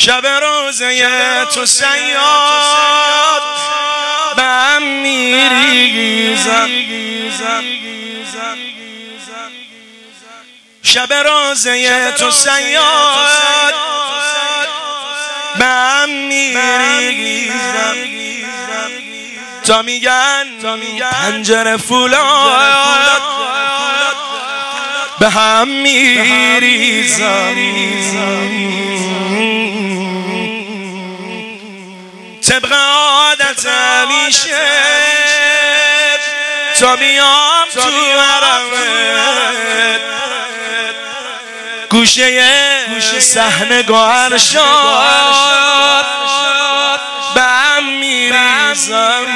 شب روزه تو صیاد به هم میریزم، شب روزه تو صیاد به هم میریزم تا میگن پنجره فولاد به هم میریزم. طبق عادت همیشه تا بیام تو حرمت گوشه صحنه گوهر شاد به هم میریزم،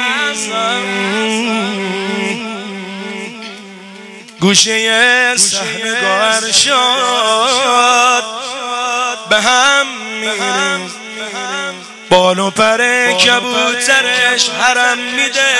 گوشه صحنه گوهر شاد به هم میریزم. بال و پر کبوترش حرم میده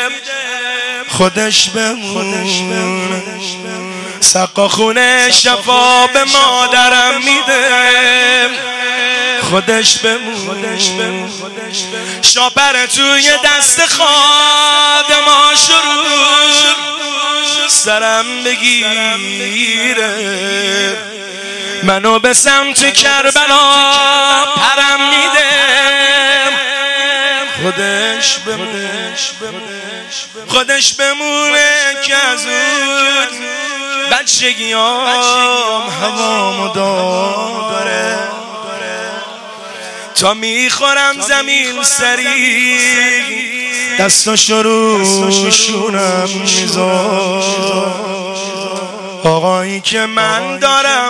خودش بمونه، سقا خونه شفا به مادرم میده خودش بمونه، شاپر توی دست خادما شروع سرم بگیره، منو به سمت کربلا پرم میده خودش بمونه که از اون بچگیام هوامو داره تا میخورم زمین سری دستاشو روشونم میذار. آقایی که من دارم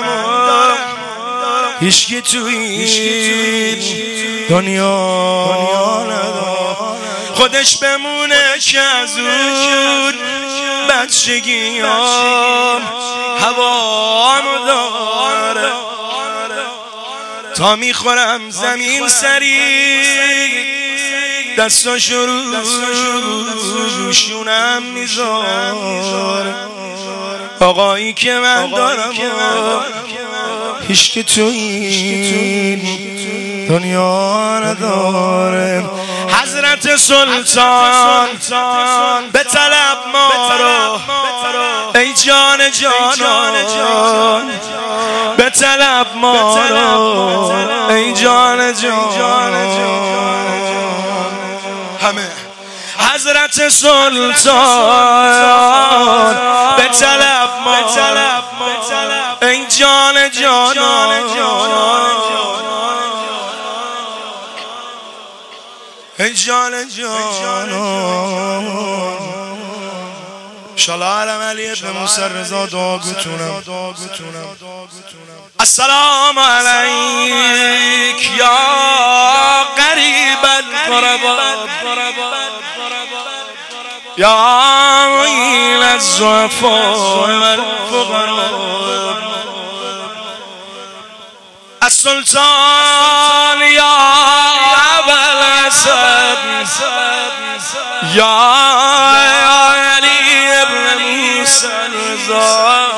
هیچکی توی این دنیا نداره، خودش بمونه که از اون بچگیام هوامو داره تا میخورم زمین سری دستاشو روشونم میذاره. آقایی که من دارم هیچکی تو این دنیا نداره. حضرت سلطان به طلب ما رو ای جان جانان، به طلب ما رو ای جان جانان. همه حضرت سلطان به طلب ما ای جان جانان، ای جان جانان. انشالله علم علی ابن موسی رضا دعا بتونم. السلام علیک یا قریب القربا یا معین الضعفاء والفقراء. السلطان یا ابا الاسد یا علی ابن موسی رضا.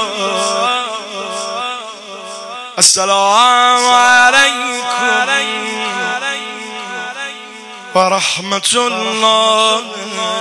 السلام علیکم و رحمت الله